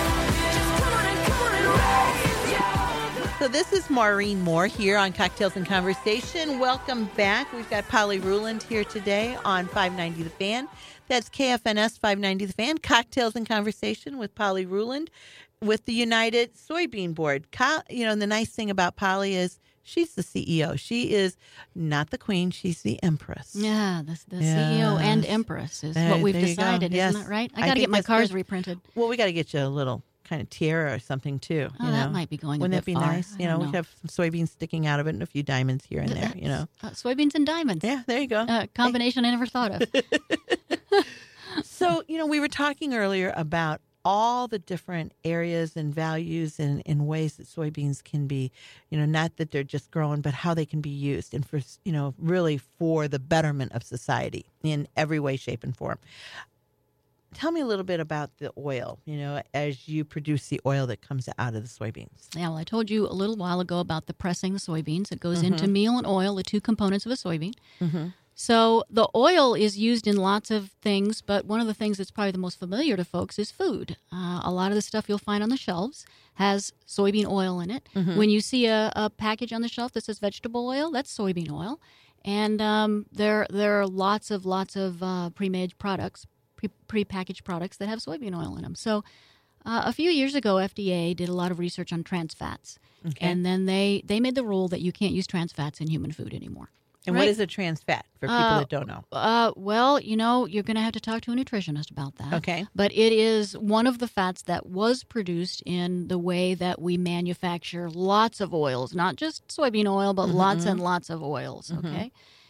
So this is Maureen Moore here on Cocktails and Conversation. Welcome back. We've got Polly Ruland here today on five ninety The Fan. That's K F N S five ninety The Fan. Cocktails and Conversation with Polly Ruland with the United Soybean Board. You know, and the nice thing about Polly is she's the C E O. She is not the queen. She's the empress. Yeah, the, the yes. C E O and empress is there, what we've there decided, yes. isn't that right? I I got to get my cars good. reprinted. Well, we got to get you a little kind of tiara or something too. Oh, you that know? might be going Wouldn't a that be bit far. nice? I You know, don't we have some soybeans sticking out of it and a few diamonds here and there. You know, uh, soybeans and diamonds. Yeah, there you go. Uh, combination I never thought of. So, you know, we were talking earlier about all the different areas and values and, and ways that soybeans can be, you know, not that they're just growing, but how they can be used and for, you know, really for the betterment of society in every way, shape, and form. Tell me a little bit about the oil, you know, as you produce the oil that comes out of the soybeans. Yeah, well, I told you a little while ago about the pressing the soybeans. It goes Mm-hmm. into meal and oil, the two components of a soybean. Mm-hmm. So the oil is used in lots of things, but one of the things that's probably the most familiar to folks is food. Uh, a lot of the stuff you'll find on the shelves has soybean oil in it. Mm-hmm. When you see a, a package on the shelf that says vegetable oil, that's soybean oil. And um, there there are lots of, lots of uh, pre-made products, pre- pre-packaged products that have soybean oil in them. So uh, a few years ago, F D A did a lot of research on trans fats. Okay. And then they, they made the rule that you can't use trans fats in human food anymore. And right? what is a trans fat for people Uh, that don't know? Uh, well, you know, you're going to have to talk to a nutritionist about that. Okay. But it is one of the fats that was produced in the way that we manufacture lots of oils, not just soybean oil, but Mm-hmm. lots and lots of oils, okay?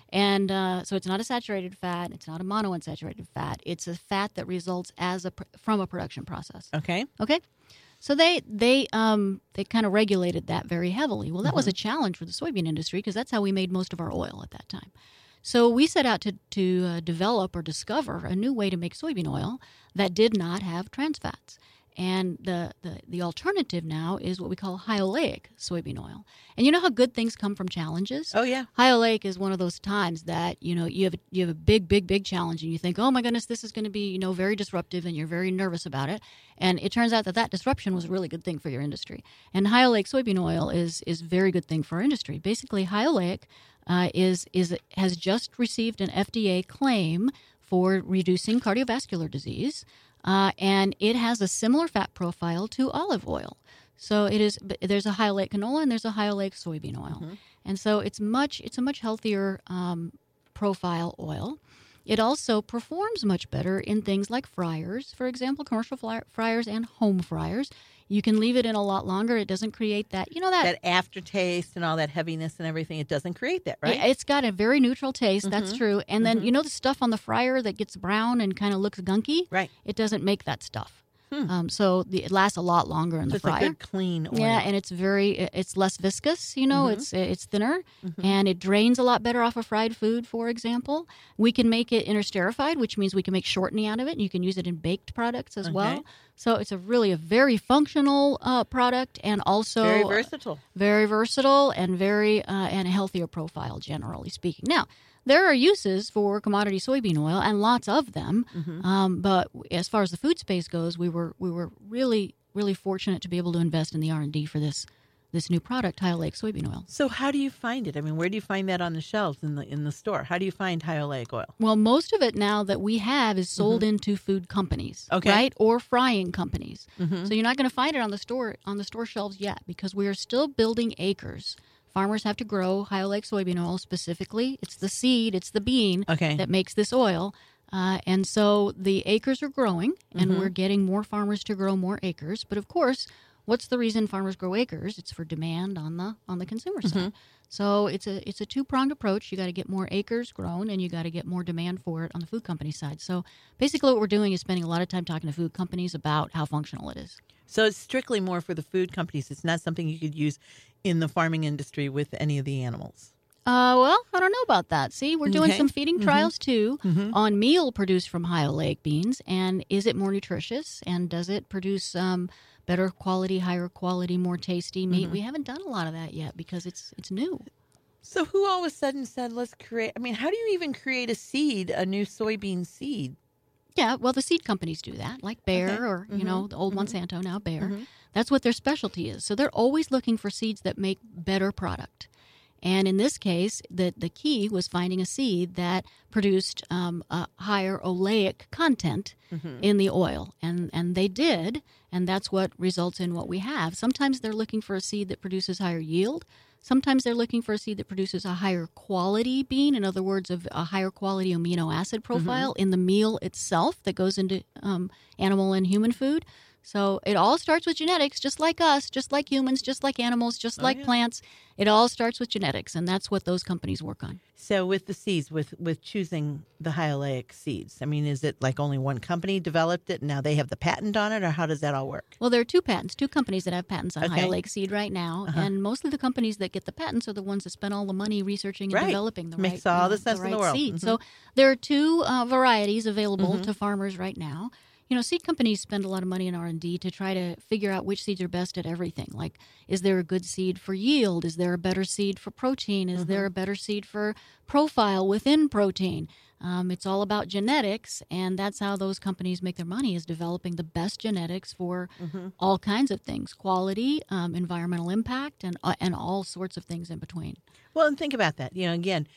And uh, so it's not a saturated fat. It's not a monounsaturated fat. It's a fat that results as a pr- from a production process. Okay. Okay. So they they um they kind of regulated that very heavily. Well, that Mm-hmm. was a challenge for the soybean industry because that's how we made most of our oil at that time. So we set out to to uh, develop or discover a new way to make soybean oil that did not have trans fats. And the, the, the alternative now is what we call high oleic soybean oil. And you know how good things come from challenges? Oh, yeah. High oleic is one of those times that, you know, you have you have a big, big, big challenge and you think, oh, my goodness, this is going to be, you know, very disruptive and you're very nervous about it. And it turns out that that disruption was a really good thing for your industry. And high oleic soybean oil is is a very good thing for our industry. Basically, high oleic uh, is is has just received an F D A claim for reducing cardiovascular disease. Uh, and it has a similar fat profile to olive oil. So it is. There's a high oleic canola and there's a high oleic soybean oil, mm-hmm. and so it's much. It's a much healthier um, profile oil. It also performs much better in things like fryers, for example, commercial fly- fryers and home fryers. You can leave it in a lot longer. It doesn't create that, you know, that that aftertaste and all that heaviness and everything. It doesn't create that, right? Yeah, it's got a very neutral taste. Mm-hmm. That's true. And then Mm-hmm. you know the stuff on the fryer that gets brown and kind of looks gunky. Right. It doesn't make that stuff. Hmm. Um, so the, it lasts a lot longer in So the it's fryer. a good, clean oil. Yeah, and it's very it's less viscous. You know, Mhm. it's it's thinner, Mhm. and it drains a lot better off of fried food. For example, we can make it interesterified, which means we can make shortening out of it. And you can use it in baked products as Okay. well. So it's a really a very functional uh, product, and also Very versatile. very versatile and very uh, and a healthier profile, generally speaking. Now, there are uses for commodity soybean oil, and lots of them. Mhm. Um, but as far as the food space goes, we were we were really really fortunate to be able to invest in the R and D for this this new product, high oleic soybean oil. So how do you find it? I mean, where do you find that on the shelves in the in the store? How do you find high oleic oil? Well, most of it now that we have is sold into food companies, Okay. right, or frying companies. Mhm. So you're not going to find it on the store on the store shelves yet because we are still building acres. Farmers have to grow high oleic soybean oil specifically. It's the seed, it's the bean Okay. that makes this oil. Uh, and so the acres are growing, and Mhm. we're getting more farmers to grow more acres. But of course, what's the reason farmers grow acres? It's for demand on the on the consumer side. So it's a it's a two pronged approach. You got to get more acres grown, and you got to get more demand for it on the food company side. So basically, what we're doing is spending a lot of time talking to food companies about how functional it is. So it's strictly more for the food companies. It's not something you could use in the farming industry with any of the animals. Uh, well, I don't know about that. See, we're doing Okay. some feeding Mhm. trials too Mhm. on meal produced from high oleic beans, and is it more nutritious, and does it produce um, better quality, higher quality, more tasty meat? Mhm. We haven't done a lot of that yet because it's it's new. So who all of a sudden said, let's create, I mean, how do you even create a seed, a new soybean seed? Yeah, well, the seed companies do that, like Bayer Okay. or you Mhm. know the old Mhm. Monsanto, now Bayer. Mhm. That's what their specialty is. So they're always looking for seeds that make better product. And in this case, the, the key was finding a seed that produced um, a higher oleic content Mhm. in the oil. And, and they did, and that's what results in what we have. Sometimes they're looking for a seed that produces higher yield. Sometimes they're looking for a seed that produces a higher quality bean, in other words, of a higher quality amino acid profile in the meal itself that goes into um, animal and human food. So it all starts with genetics, just like us, just like humans, just like animals, just Oh, like yeah. plants. It all starts with genetics, and that's what those companies work on. So with the seeds, with with choosing the high oleic seeds, I mean, is it like only one company developed it and now they have the patent on it, or how does that all work? Well, there are two patents, two companies that have patents on Okay. high oleic seed right now, Uh-huh. and most of the companies that get the patents are the ones that spend all the money researching and Right. developing the Makes right, all uh, the sense in the right world. seed. Mhm. So there are two uh, varieties available Mhm. to farmers right now. You know, seed companies spend a lot of money in R and D to try to figure out which seeds are best at everything. Like, is there a good seed for yield? Is there a better seed for protein? Is there a better seed for profile within protein? Um, it's all about genetics, and that's how those companies make their money, is developing the best genetics for Mhm. all kinds of things, quality, um, environmental impact, and uh, and all sorts of things in between. Well, and think about that. You know, again,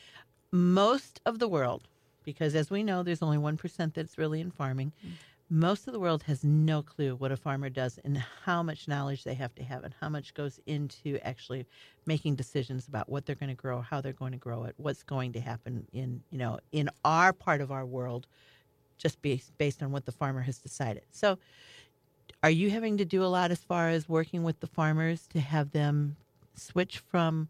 most of the world, because as we know, there's only one percent that's really in farming. Most of the world has no clue what a farmer does and how much knowledge they have to have and how much goes into actually making decisions about what they're going to grow, how they're going to grow it, what's going to happen in, you know, in our part of our world, just based, based on what the farmer has decided. So are you having to do a lot as far as working with the farmers to have them switch from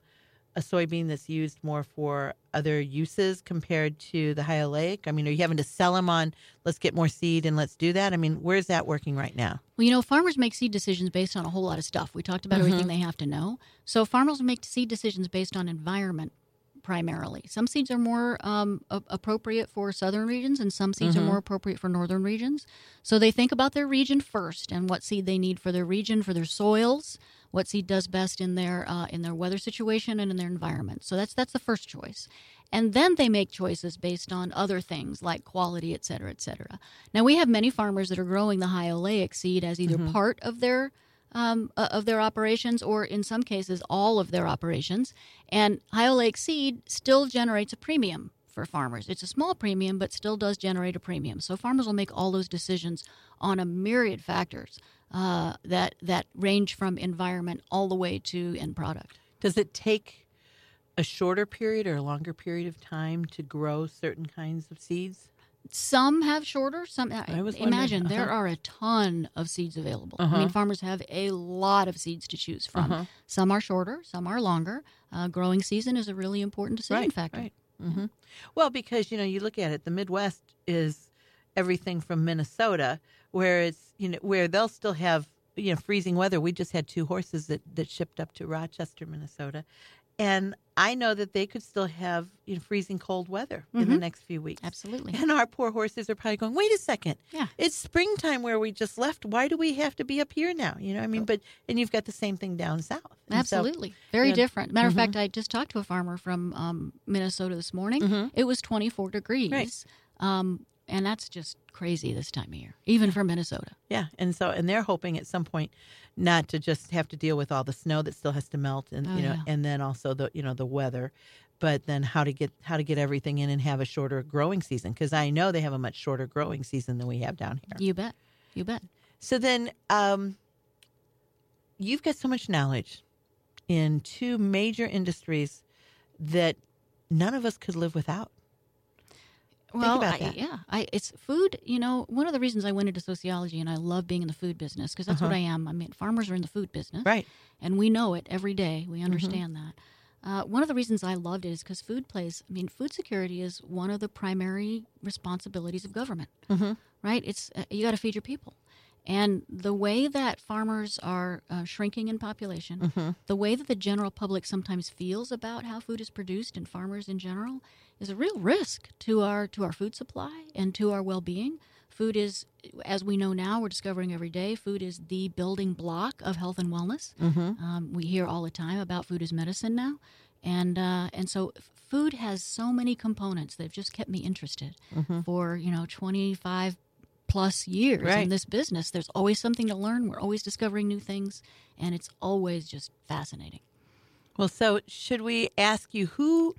a soybean that's used more for other uses compared to the high oleic? I mean, are you having to sell them on, let's get more seed and let's do that? I mean, where's that working right now? Well, you know, farmers make seed decisions based on a whole lot of stuff. We talked about everything they have to know. So farmers make seed decisions based on environment primarily. Some seeds are more um, a- appropriate for southern regions, and some seeds are more appropriate for northern regions. So they think about their region first and what seed they need for their region, for their soils, what seed does best in their uh, in their weather situation and in their environment. So that's that's the first choice. And then they make choices based on other things like quality, et cetera, et cetera. Now, we have many farmers that are growing the high oleic seed as either part of their um, uh, of their operations or, in some cases, all of their operations. And high oleic seed still generates a premium for farmers. It's a small premium, but still does generate a premium. So farmers will make all those decisions on a myriad factors uh, that that range from environment all the way to end product. Does it take a shorter period or a longer period of time to grow certain kinds of seeds? Some have shorter. Some I was imagine wondering, there uh-huh. are a ton of seeds available. I Uh-huh. mean, farmers have a lot of seeds to choose from. Uh-huh. Some are shorter, some are longer. Uh, growing season is a really important decision Right, factor. right. hmm Well, because, you know, you look at it, the Midwest is everything from Minnesota, where it's, you know, where they'll still have, you know, freezing weather. We just had two horses that, that shipped up to Rochester, Minnesota. And I know that they could still have, you know, freezing cold weather in the Mhm. next few weeks. Absolutely. And our poor horses are probably going, wait a second. Yeah. It's springtime where we just left. Why do we have to be up here now? You know, I mean, but, and you've got the same thing down south. And so- Absolutely. Very yeah. different. Matter of Mhm. fact, I just talked to a farmer from um, Minnesota this morning. Mhm. It was twenty-four degrees. Right. Um, and that's just crazy this time of year, even for Minnesota. Yeah, and so and they're hoping at some point not to just have to deal with all the snow that still has to melt, and Oh, you know, yeah. and then also the you know the weather, but then how to get how to get everything in and have a shorter growing season, because I know they have a much shorter growing season than we have down here. You bet. You bet. So then, um, you've got so much knowledge in two major industries that none of us could live without. Well, about I, that. yeah, I, it's food. You know, one of the reasons I went into sociology and I love being in the food business because that's what Uh-huh. I am. I mean, farmers are in the food business, Right. and we know it every day. We Mm-hmm. understand that. Uh, one of the reasons I loved it is because food plays. I mean, food security is one of the primary responsibilities of government. Mm-hmm. Right? It's uh, you got to feed your people, and the way that farmers are uh, shrinking in population, Mm-hmm. the way that the general public sometimes feels about how food is produced and farmers in general is a real risk to our to our food supply and to our well-being. Food is, as we know now, we're discovering every day, food is the building block of health and wellness. Mm-hmm. Um, we hear all the time about food as medicine now, and uh, and so f- food has so many components that have just kept me interested Mm-hmm. for you know twenty-five plus years Right. in this business. There's always something to learn. We're always discovering new things, and it's always just fascinating. Well, so should we ask you who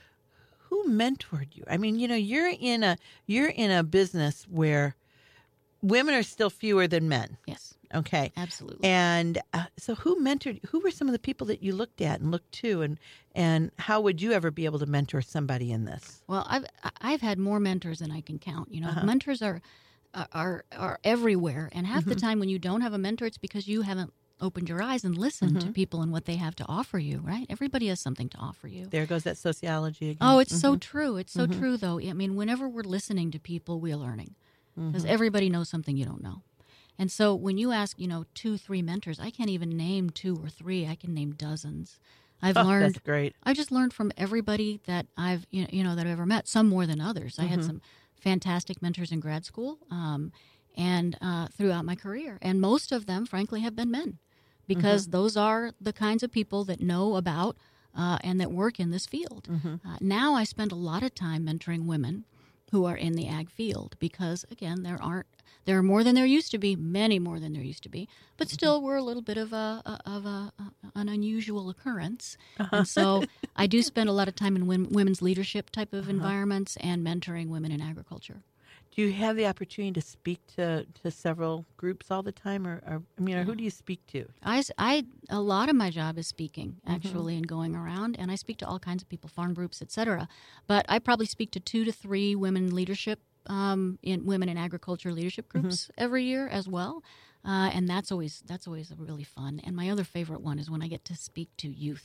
who mentored you? I mean, you know, you're in a you're in a business where women are still fewer than men. Yes, Okay. absolutely. And uh, so who mentored who were some of the people that you looked at and looked to, and and how would you ever be able to mentor somebody in this? Well, I've I've had more mentors than I can count. You know, Uh-huh. mentors are are are everywhere, and half the time when you don't have a mentor, it's because you haven't opened your eyes and listened to people and what they have to offer you. Right? Everybody has something to offer you. There goes that sociology again. Oh, it's so true. It's so true, though. I mean, whenever we're listening to people, we're learning because everybody knows something you don't know. And so when you ask, you know, two, three mentors, I can't even name two or three. I can name dozens. I've Oh, learned. that's great. I just learned from everybody that I've, you know, you know that I've ever met. Some more than others. I had some fantastic mentors in grad school um, and uh, throughout my career, and most of them, frankly, have been men, because those are the kinds of people that know about uh, and that work in this field. Uh, now I spend a lot of time mentoring women who are in the ag field because, again, there aren't there are more than there used to be, many more than there used to be, but still we're a little bit of a, a of a, a an unusual occurrence, and so I do spend a lot of time in wom- women's leadership type of environments and mentoring women in agriculture. Do you have the opportunity to speak to, to several groups all the time, or, or I mean, or who do you speak to? I, s- I- a lot of my job is speaking, actually, and going around, and I speak to all kinds of people, farm groups, et cetera. But I probably speak to two to three women leadership, um, in women in agriculture leadership groups every year as well, uh, and that's always that's always really fun. And my other favorite one is when I get to speak to youth.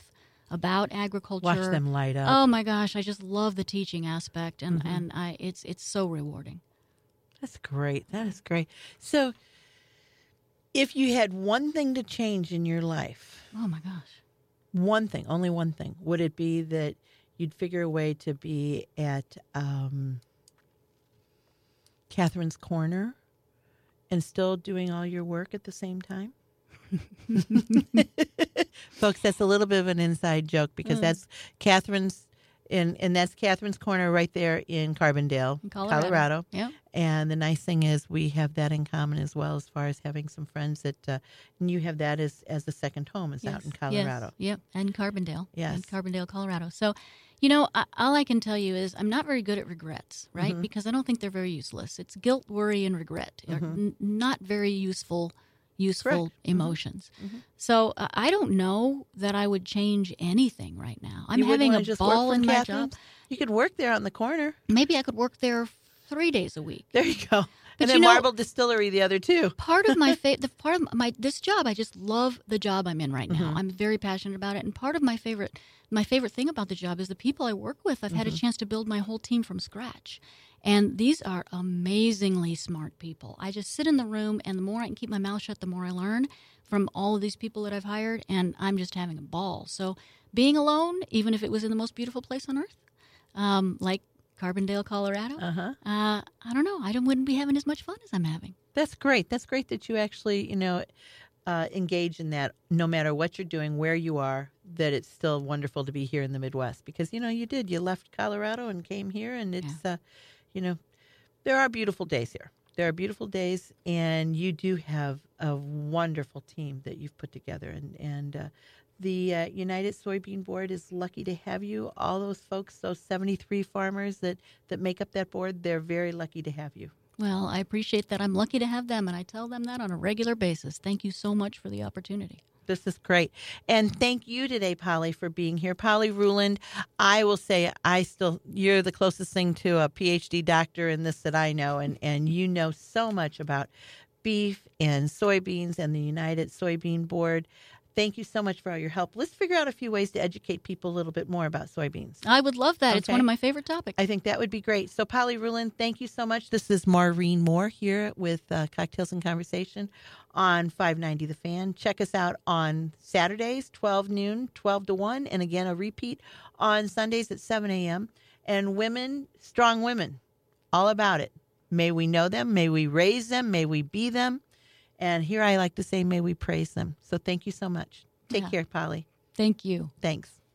about agriculture. Watch them light up. Oh my gosh, I just love the teaching aspect, and Mm-hmm. and I it's it's so rewarding. That's great. That is great. So, if you had one thing to change in your life, Oh my gosh. one thing, only one thing, would it be that you'd figure a way to be at um, Catherine's Corner and still doing all your work at the same time? Folks, that's a little bit of an inside joke because Mm. that's Catherine's, and, and that's Catherine's Corner right there in Carbondale, In Colorado. Colorado. Yeah. And the nice thing is we have that in common as well, as far as having some friends that, uh, and you have that as, as the second home is out in Colorado. Yes. Yep. And Carbondale. Yes. And Carbondale, Colorado. So, you know, I, all I can tell you is I'm not very good at regrets, right? Mm-hmm. Because I don't think they're very useless. It's guilt, worry, and regret. Are n- not very useful useful Mm-hmm. Correct. Mm-hmm. emotions. So uh, I don't know that I would change anything right now. I'm You wouldn't having wanna a just ball work in from my Catherine's? job. You could work there on the corner. Maybe I could work there three days a week. There you go. and then you know- Marble Distillery the other two. Part of my fa- the part of my this job, I just love the job I'm in right now. Mm-hmm. I'm very passionate about it, and part of my favorite my favorite thing about the job is the people I work with. I've Mm-hmm. had a chance to build my whole team from scratch, and these are amazingly smart people. I just sit in the room, and the more I can keep my mouth shut, the more I learn from all of these people that I've hired, and I'm just having a ball. So being alone, even if it was in the most beautiful place on earth, um, like Carbondale, Colorado, Uh-huh. uh, I don't know. I don't, wouldn't be having as much fun as I'm having. That's great. That's great that you actually, you know, uh, engage in that no matter what you're doing, where you are, that it's still wonderful to be here in the Midwest. Because, you know, you did. You left Colorado and came here, and it's, uh, you know, there are beautiful days here. There are beautiful days, and you do have a wonderful team that you've put together. And, and uh, the uh, United Soybean Board is lucky to have you. All those folks, those seventy-three farmers that, that make up that board, they're very lucky to have you. Well, I appreciate that. I'm lucky to have them, and I tell them that on a regular basis. Thank you so much for the opportunity. This is great. And thank you today, Polly, for being here. Polly Ruland, I will say I still, you're the closest thing to a P H D doctor in this that I know, and, and you know so much about beef and soybeans and the United Soybean Board. Thank you so much for all your help. Let's figure out a few ways to educate people a little bit more about soybeans. I would love that. It's Okay. one of my favorite topics. I think that would be great. So, Polly Ruland, thank you so much. This is Maureen Moore here with uh, Cocktails and Conversation on five ninety The Fan. Check us out on Saturdays, twelve noon, twelve to one, and again, a repeat on Sundays at seven a.m. And women, strong women, all about it. May we know them, may we raise them, may we be them. And here I like to say, may we praise them. So thank you so much. Take Yeah. care, Polly. Thank you. Thanks.